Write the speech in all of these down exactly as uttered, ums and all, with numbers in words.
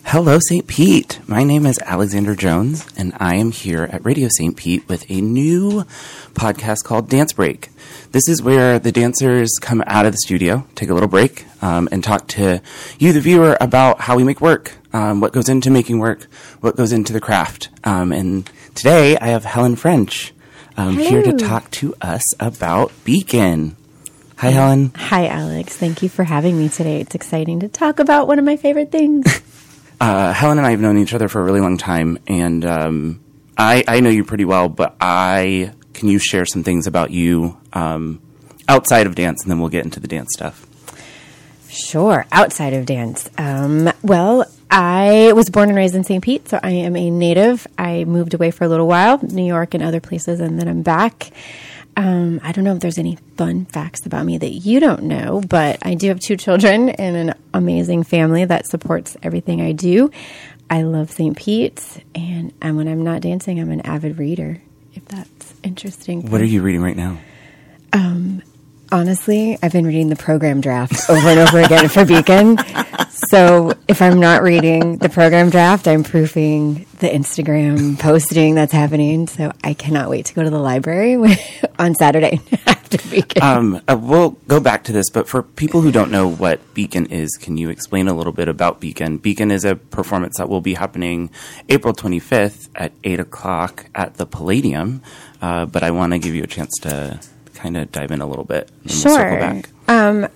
Hello, Saint Pete. My name is Alexander Jones, and I am here at Radio Saint Pete with a new podcast called Dance Break. This is where the dancers come out of the studio, take a little break, um, and talk to you, the viewer, about how we make work, um, what goes into making work, what goes into the craft. Um, and today I have Helen French um, here to talk to us about Beacon. Hi, Helen. Hi, Alex. Thank you for having me today. It's exciting to talk about one of my favorite things. Uh, Helen and I have known each other for a really long time, and um, I, I know you pretty well, but I can you share some things about you um, outside of dance, and then we'll get into the dance stuff. Sure. Outside of dance. Um, well, I was born and raised in Saint Pete, so I am a native. I moved away for a little while, New York and other places, and then I'm back. Um, I don't know if there's any fun facts about me that you don't know, but I do have two children and an amazing family that supports everything I do. I love Saint Pete, and, and when I'm not dancing, I'm an avid reader, if that's interesting. What are you reading right now? Um, honestly, I've been reading the program draft over and over again for Beacon. So if I'm not reading the program draft, I'm proofing the Instagram posting that's happening. So I cannot wait to go to the library on Saturday after Beacon. Um, uh, we'll go back to this, but for people who don't know what Beacon is, can you explain a little bit about Beacon? Beacon is a performance that will be happening April twenty-fifth at eight o'clock at the Palladium. Uh, but I want to give you a chance to kind of dive in a little bit. And sure. We'll circle back. Um,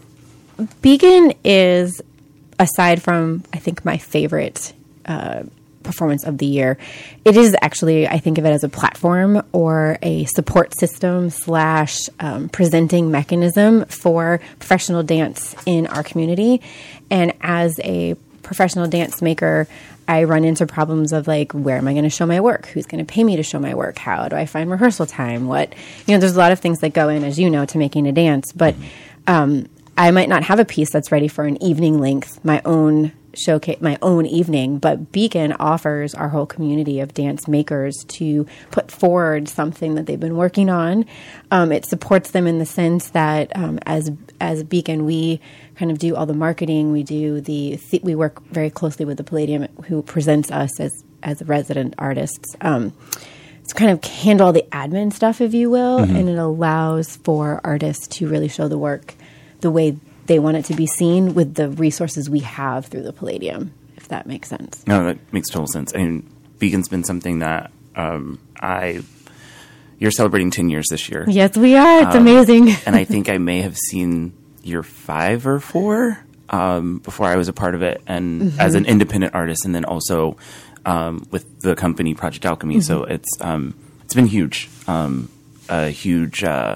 Beacon is, aside from, I think, my favorite uh, performance of the year, it is actually, I think of it as a platform or a support system slash um, presenting mechanism for professional dance in our community. And as a professional dance maker, I run into problems of like, where am I going to show my work? Who's going to pay me to show my work? How do I find rehearsal time? What, you know, there's a lot of things that go in, as you know, to making a dance, but um, I might not have a piece that's ready for an evening length, my own showcase, my own evening, but Beacon offers our whole community of dance makers to put forward something that they've been working on. Um, it supports them in the sense that um, as as Beacon, we kind of do all the marketing. We do the, th- we work very closely with the Palladium, who presents us as as resident artists. Um, to kind of handle all the admin stuff, if you will, mm-hmm. and it allows for artists to really show the work the way they want it to be seen with the resources we have through the Palladium, if that makes sense. No, that makes total sense. I mean, Beacon's been something that um, I... You're celebrating ten years this year. Yes, we are. It's um, amazing. And I think I may have seen year five or four um, before I was a part of it, and mm-hmm. as an independent artist, and then also um, with the company Project Alchemy. Mm-hmm. So it's um, it's been huge, um, a huge uh,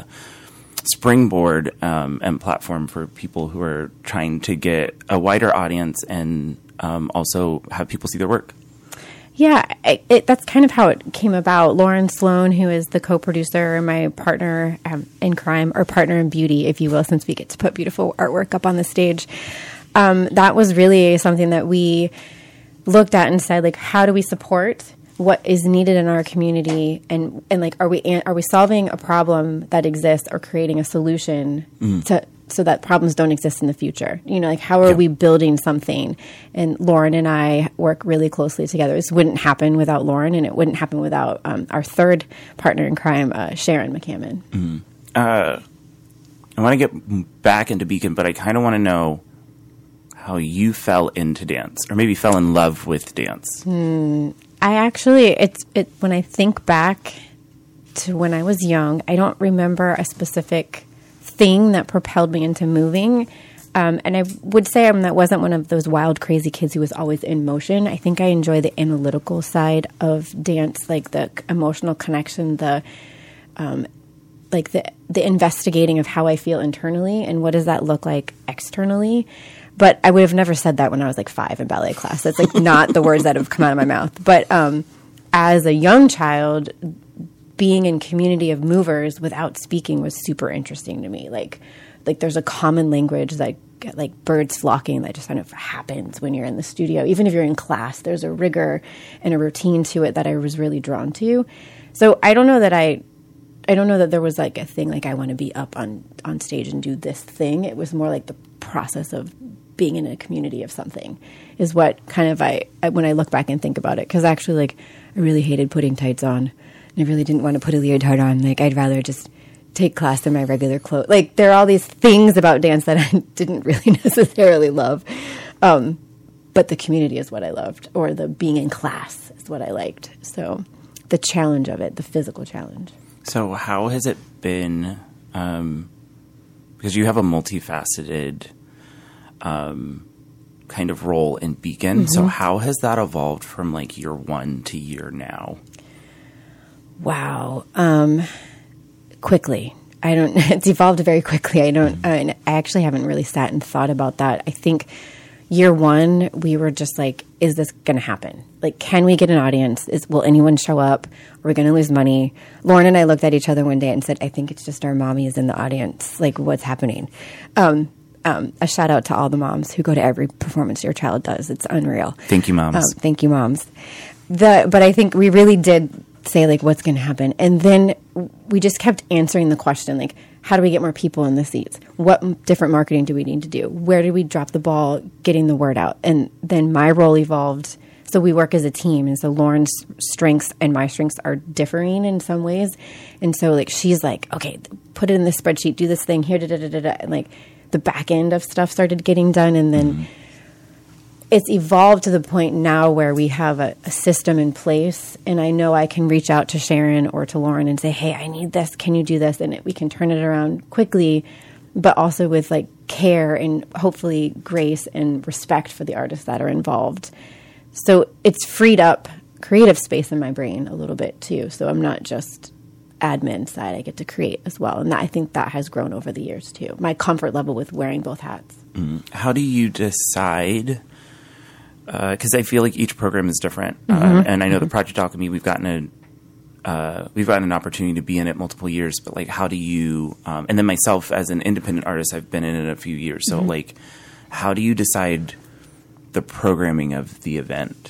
springboard um, and platform for people who are trying to get a wider audience and um, also have people see their work. Yeah, it, it, that's kind of how it came about. Lauren Sloan, who is the co-producer and my partner um, in crime, or partner in beauty, if you will, since we get to put beautiful artwork up on the stage, um, that was really something that we looked at and said, like, how do we support what is needed in our community, and and like, are we are we solving a problem that exists or creating a solution mm. to so that problems don't exist in the future? You know, like, how are yeah. we building something? And Lauren and I work really closely together. This wouldn't happen without Lauren, and it wouldn't happen without um, our third partner in crime, uh, Sharon McCammon. Mm-hmm. Uh, I want to get back into Beacon, but I kind of want to know how you fell into dance, or maybe fell in love with dance. Hmm. I actually, it's it when I think back to when I was young, I don't remember a specific thing that propelled me into moving. Um, and I would say I'm that wasn't one of those wild, crazy kids who was always in motion. I think I enjoy the analytical side of dance, like the emotional connection, the um, like the the investigating of how I feel internally and what does that look like externally. But I would have never said that when I was like five in ballet class. That's like not the words that have come out of my mouth. But um, as a young child, being in community of movers without speaking was super interesting to me. Like, like there's a common language that, like birds flocking, that just kind of happens when you're in the studio. Even if you're in class, there's a rigor and a routine to it that I was really drawn to. So I don't know that I, I don't know that there was like a thing like I want to be up on, on stage and do this thing. It was more like the process of being in a community of something is what kind of I, I when I look back and think about it. Because actually, like, I really hated putting tights on. And I really didn't want to put a leotard on. Like, I'd rather just take class in my regular clothes. Like, there are all these things about dance that I didn't really necessarily love. Um, but the community is what I loved, or the being in class is what I liked. So the challenge of it, the physical challenge. So how has it been, um, because you have a multifaceted um, kind of role in Beacon. Mm-hmm. So how has that evolved from like year one to year now? Wow. Um, quickly. I don't, it's evolved very quickly. I don't, mm-hmm. I, I actually haven't really sat and thought about that. I think year one, we were just like, is this going to happen? Like, can we get an audience? Is, will anyone show up? Are we going to lose money? Lauren and I looked at each other one day and said, I think it's just our mommy is in the audience. Like, what's happening? Um, um, a shout out to all the moms who go to every performance your child does. It's unreal. Thank you, moms. Um, thank you, moms. The, but I think we really did say, like, what's going to happen? And then we just kept answering the question, like, how do we get more people in the seats? What m- different marketing do we need to do? Where do we drop the ball getting the word out? And then my role evolved. So we work as a team. And so Lauren's strengths and my strengths are differing in some ways. And so, like, she's like, okay, put it in this spreadsheet, do this thing here, da, da, da, da, da. And, like, the back end of stuff started getting done. And then... Mm-hmm. It's evolved to the point now where we have a, a system in place, and I know I can reach out to Sharon or to Lauren and say, hey, I need this. Can you do this? And it, we can turn it around quickly, but also with like care and hopefully grace and respect for the artists that are involved. So it's freed up creative space in my brain a little bit too. So I'm not just admin side. I get to create as well. And that, I think that has grown over the years too. My comfort level with wearing both hats. Mm. How do you decide... Because uh, I feel like each program is different, uh, mm-hmm. and I know mm-hmm. the Project Alchemy, we've gotten a uh, we've gotten an opportunity to be in it multiple years. But like, how do you? Um, and then myself as an independent artist, I've been in it a few years. So mm-hmm. like, how do you decide the programming of the event?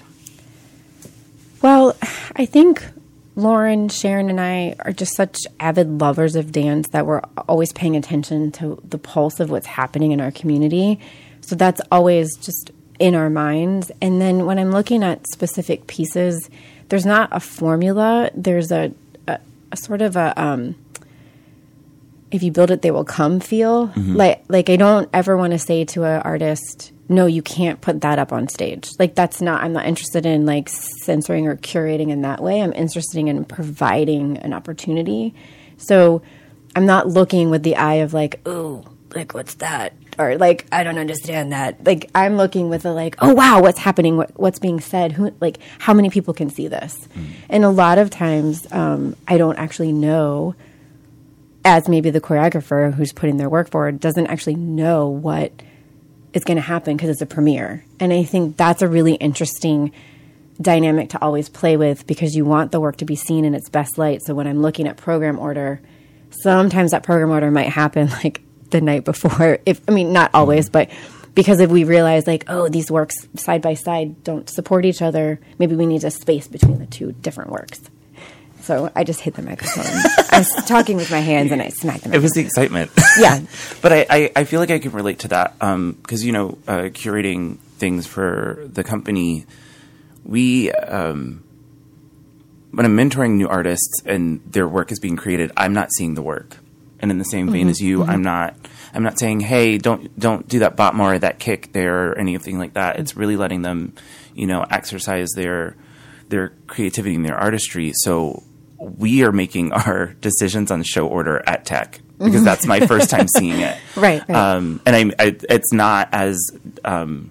Well, I think Lauren, Sharon, and I are just such avid lovers of dance that we're always paying attention to the pulse of what's happening in our community. So that's always just in our minds. And then when I'm looking at specific pieces, there's not a formula. There's a, a, a sort of a, um, if you build it, they will come feel. Mm-hmm. Like, like I don't ever want to say to an artist, no, you can't put that up on stage. Like, that's not, I'm not interested in like censoring or curating in that way. I'm interested in providing an opportunity. So I'm not looking with the eye of like, ooh, like, what's that? Or like, I don't understand that. Like, I'm looking with a like, oh wow, what's happening? What, what's being said? Who, like, how many people can see this? Mm. And a lot of times, um, I don't actually know, as maybe the choreographer who's putting their work forward doesn't actually know what is going to happen because it's a premiere. And I think that's a really interesting dynamic to always play with, because you want the work to be seen in its best light. So when I'm looking at program order, sometimes that program order might happen like the night before, if I mean not always, but because if we realize like, oh, these works side by side don't support each other, maybe we need a space between the two different works. So I just hit the microphone. I was talking with my hands and I smacked the microphone. It was the excitement. Yeah. But I, I, I feel like I can relate to that because, um, you know, uh, curating things for the company, we, um, when I'm mentoring new artists and their work is being created, I'm not seeing the work. And in the same vein mm-hmm. as you, mm-hmm. I'm not I'm not saying, hey, don't don't do that bot more or that kick there or anything like that. It's really letting them, you know, exercise their their creativity and their artistry. So we are making our decisions on show order at Tech because mm-hmm. that's my first time seeing it. Right. right. Um, and I, I, it's not as um,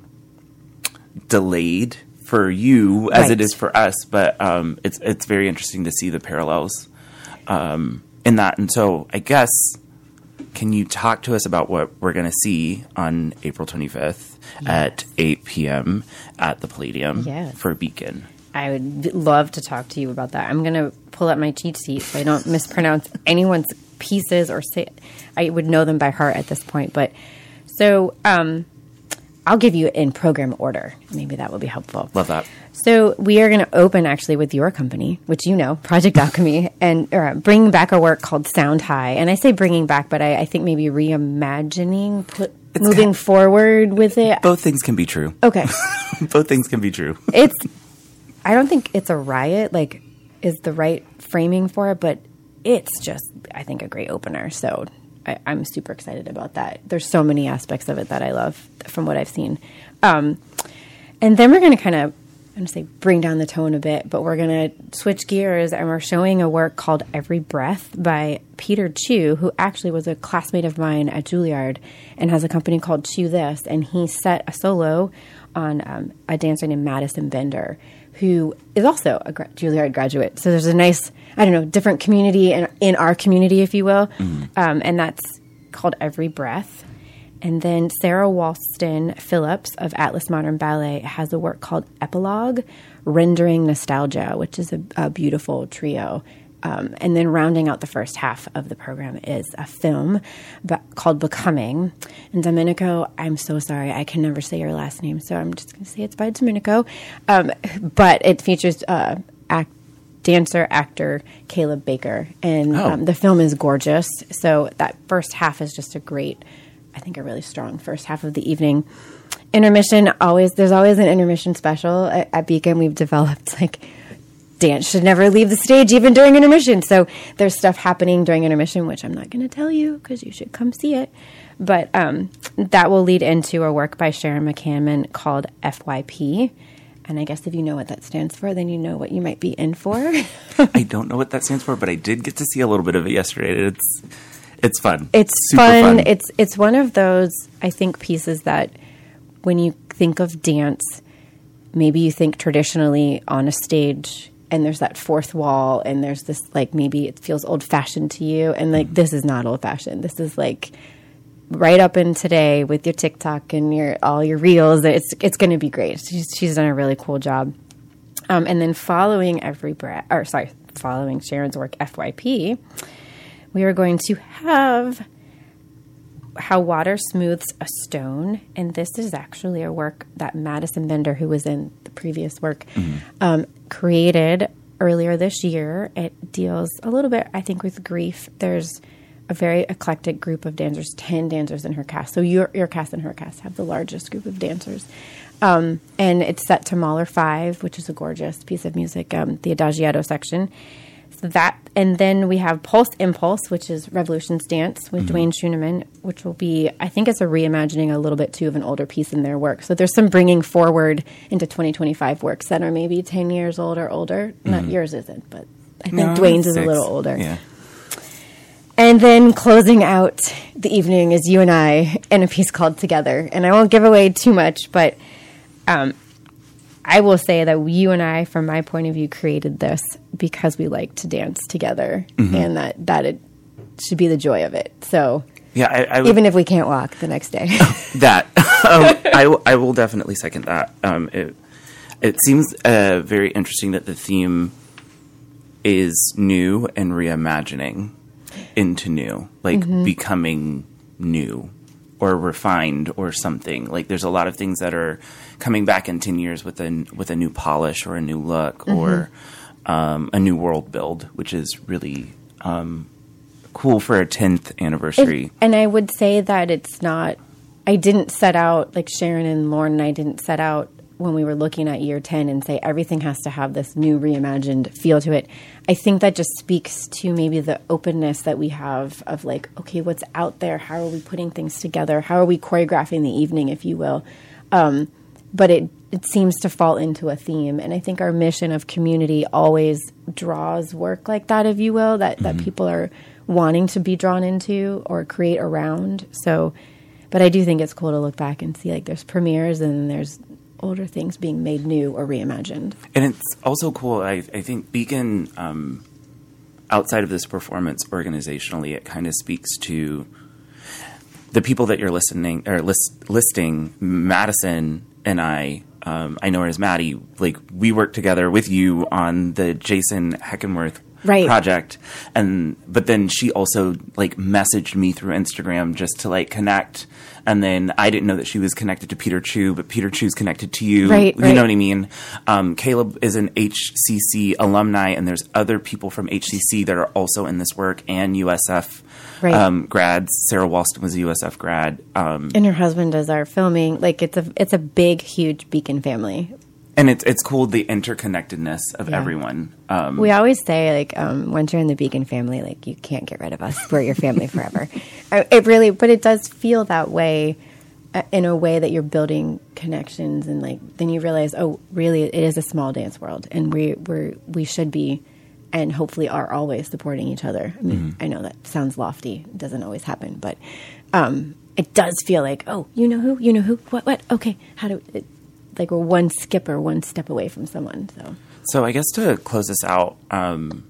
delayed for you as right. it is for us, but um, it's it's very interesting to see the parallels. Um, in that. And so I guess, can you talk to us about what we're going to see on April twenty-fifth yes. at eight p.m. at the Palladium yes. for Beacon? I would love to talk to you about that. I'm going to pull up my cheat sheet so I don't mispronounce anyone's pieces or say, I would know them by heart at this point. But so um, I'll give you in program order. Maybe that will be helpful. Love that. So we are going to open actually with your company, which you know, Project Alchemy, and or, bringing back a work called Sound High. And I say bringing back, but I, I think maybe reimagining, put moving kind of, forward with it. Both things can be true. Okay. Both things can be true. It's, I don't think it's a riot, like, is the right framing for it, but it's just, I think, a great opener. So I, I'm super excited about that. There's so many aspects of it that I love from what I've seen. Um, and then we're going to kind of, I'm going to say bring down the tone a bit, but we're going to switch gears and we're showing a work called Every Breath by Peter Chu, who actually was a classmate of mine at Juilliard and has a company called Chu This. And he set a solo on um, a dancer named Madison Bender, who is also a gra- Juilliard graduate. So there's a nice, I don't know, different community in, in our community, if you will. Mm-hmm. Um, and that's called Every Breath. And then Sarah Walston Phillips of Atlas Modern Ballet has a work called Epilogue, Rendering Nostalgia, which is a, a beautiful trio. Um, and then rounding out the first half of the program is a film b- called Becoming. And Domenico, I'm so sorry, I can never say your last name, so I'm just going to say it's by Domenico. Um, but it features uh, act, dancer, actor Caleb Baker. And oh. um, the film is gorgeous. So that first half is just a great, I think a really strong first half of the evening. Intermission, always, there's always an intermission special. At, at Beacon, we've developed like, dance should never leave the stage even during intermission. So there's stuff happening during intermission, which I'm not going to tell you because you should come see it. But um, that will lead into a work by Sharon McCammon called F Y P. And I guess if you know what that stands for, then you know what you might be in for. I don't know what that stands for, but I did get to see a little bit of it yesterday. It's it's fun. It's fun. fun. It's it's one of those, I think, pieces that when you think of dance, maybe you think traditionally on a stage and there's that fourth wall and there's this, like, maybe it feels old-fashioned to you. And, like, this is not old-fashioned. This is, like, right up in today with your TikTok and your all your reels. It's it's going to be great. She's, she's done a really cool job. Um, and then following Every Breath, or sorry, following Sharon's work, F Y P, we are going to have How Water Smooths a Stone. And this is actually a work that Madison Bender, who was in the previous work, mm-hmm. um, created earlier this year. It deals a little bit, I think, with grief. There's a very eclectic group of dancers, ten dancers in her cast. So your your cast and her cast have the largest group of dancers. Um, and it's set to Mahler five, which is a gorgeous piece of music, um, the Adagiato section. So that, and then we have Pulse Impulse, which is Revolution's Dance with mm-hmm. Dwayne Schuneman, which will be, I think it's a reimagining a little bit too of an older piece in their work. So there's some bringing forward into twenty twenty-five works that are maybe ten years old or older. Mm-hmm. Not yours isn't, but I think no, Dwayne's is a little older. Yeah. And then closing out the evening is you and I in a piece called Together. And I won't give away too much, but um, I will say that you and I, from my point of view, created this because we like to dance together, mm-hmm. and that, that it should be the joy of it. So yeah, I, I would, even if we can't walk the next day. that. um, I, I will definitely second that. Um, it, it seems uh, very interesting that the theme is new and reimagining into new, like mm-hmm. becoming new or refined or something. Like there's a lot of things that are coming back in ten years with a, with a new polish or a new look mm-hmm. or um, a new world build, which is really um, cool for a tenth anniversary. It, and I would say that it's not, I didn't set out, like Sharon and Lauren and I didn't set out when we were looking at year ten and say everything has to have this new reimagined feel to it. I think that just speaks to maybe the openness that we have of like, okay, what's out there? How are we putting things together? How are we choreographing the evening, if you will? Um, but it, it seems to fall into a theme. And I think our mission of community always draws work like that, if you will, that, mm-hmm. that people are wanting to be drawn into or create around. So, but I do think it's cool to look back and see like there's premieres and there's older things being made new or reimagined. And it's also cool, I, I think Beacon, um, outside of this performance organizationally, it kind of speaks to the people that you're listening or list, listing, Madison and I, um, I know her as Maddie, like we worked together with you on the Jason Heckenworth right. project. And, but then she also like messaged me through Instagram just to like connect. And then I didn't know that she was connected to Peter Chu, but Peter Chu's connected to you. Right, you right. know what I mean? Um, Caleb is an H C C alumni, and there's other people from H C C that are also in this work, and U S F right. um, grads. Sarah Walston was a U S F grad. Um, and her husband does our filming. Like it's a it's a big, huge Beacon family. and it's it's cool, the interconnectedness of Yeah. everyone. Um, We always say, like, um, once you're in the Beacon family, like, you can't get rid of us. We're your family forever. Uh, It really, but it does feel that way uh, in a way that you're building connections, and like then you realize, oh, really, it is a small dance world, and we we we should be, and hopefully are always supporting each other. I mean, Mm-hmm. I know that sounds lofty; it doesn't always happen, but um, it does feel like, oh, you know who, you know who, what, what? Okay, how do it, like we're one skip or one step away from someone. So So I guess to close this out, um,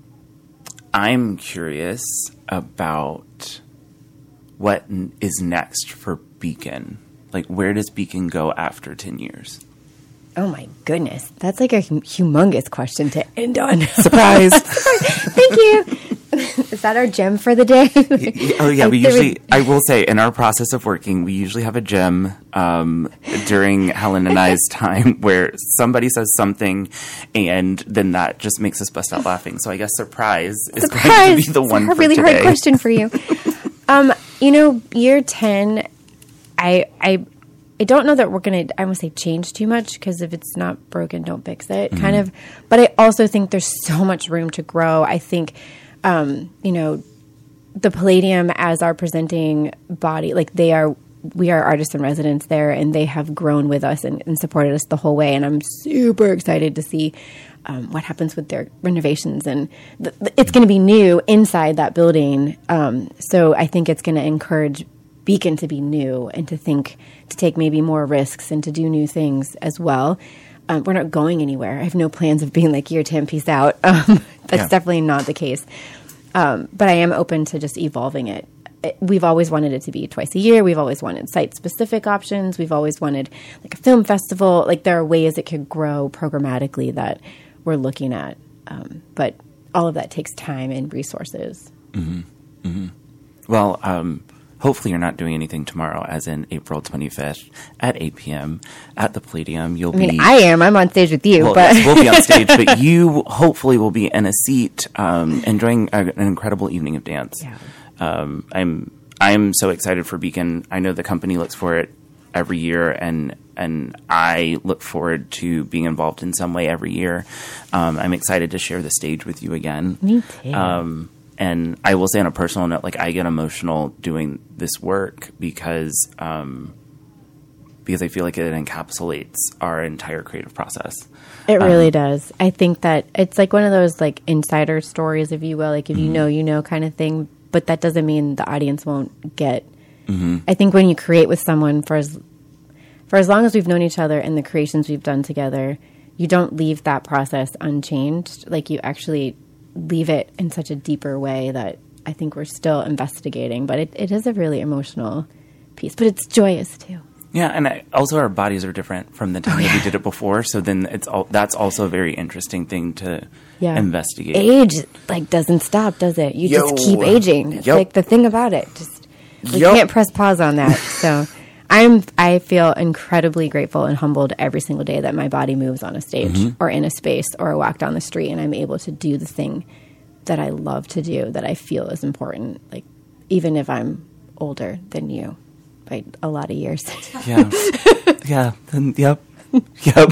I'm curious about what n- is next for Beacon. Like, where does Beacon go after ten years? oh my goodness, that's like a hum- humongous question to end on. Surprise! Thank you. Is that our gem for the day? Oh yeah, we I- there usually. was- I will say, in our process of working, we usually have a gem um, during Helen and I's time where somebody says something, and then that just makes us bust out laughing. So I guess surprise is going Surprise! to be the It's one a for really today. hard question for you. um, you know, year ten, I I I don't know that we're gonna. I won't say change too much, because if it's not broken, don't fix it. Kind of. But I also think there's so much room to grow. I think, um, you know, the Palladium as our presenting body, like they are. We are artists in residence there, and they have grown with us and, and supported us the whole way. And I'm super excited to see um, what happens with their renovations. And th- th- it's going to be new inside that building. Um, so I think it's going to encourage Beacon to be new and to think, to take maybe more risks and to do new things as well. Um, we're not going anywhere. I have no plans of being like, year ten, peace out. Um, that's Yeah. definitely not the case. Um, but I am open to just evolving it. It- We've always wanted it to be twice a year. We've always wanted site-specific options. We've always wanted like a film festival. Like there are ways it could grow programmatically that we're looking at. Um, but all of that takes time and resources. Well, um, hopefully you're not doing anything tomorrow, as in April twenty-fifth at eight p.m. at the Palladium. You'll I mean, be. I am. I'm on stage with you, Well, but yes, we'll be on stage, but you hopefully will be in a seat, um, enjoying a, an incredible evening of dance. Yeah. Um, I'm I'm so excited for Beacon. I know the company looks for it every year, and and I look forward to being involved in some way every year. Um, I'm excited to share the stage with you again. Me too. Um, and I will say on a personal note, like I get emotional doing this work because um, because I feel like it encapsulates our entire creative process. It really does. I think that it's like one of those like insider stories, if you will, like if you know, you know kind of thing, but that doesn't mean the audience won't get. I think when you create with someone for as, for as long as we've known each other and the creations we've done together, you don't leave that process unchanged. Like you actually leave it in such a deeper way that I think we're still investigating, but it, it is a really emotional piece, but it's joyous too. Yeah, and I, also our bodies are different from the time that we did it before. So then it's all, that's also a very interesting thing to Yeah. investigate. Age like doesn't stop, does it? You Yo. just keep aging. It's Yep. like the thing about it. Just we Yep. can't press pause on that. So I'm I feel incredibly grateful and humbled every single day that my body moves on a stage or in a space or I walk down the street and I'm able to do the thing that I love to do, that I feel is important. Like even if I'm older than you by a lot of years. Yeah. Yeah. Then, yep. Yep.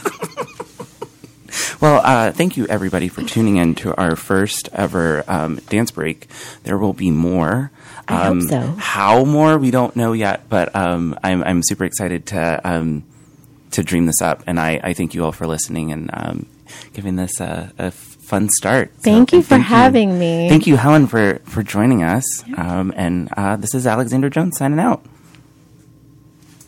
Well, uh, thank you everybody for tuning in to our first ever um, dance break. There will be more. I hope Um, so. How more, we don't know yet, but um, I'm, I'm super excited to um, to dream this up. And I, I thank you all for listening and um, giving this a, a fun start. So, Thank you and for having me. Thank you, Helen, for, for joining us. Um, and uh, this is Alexander Jones signing out.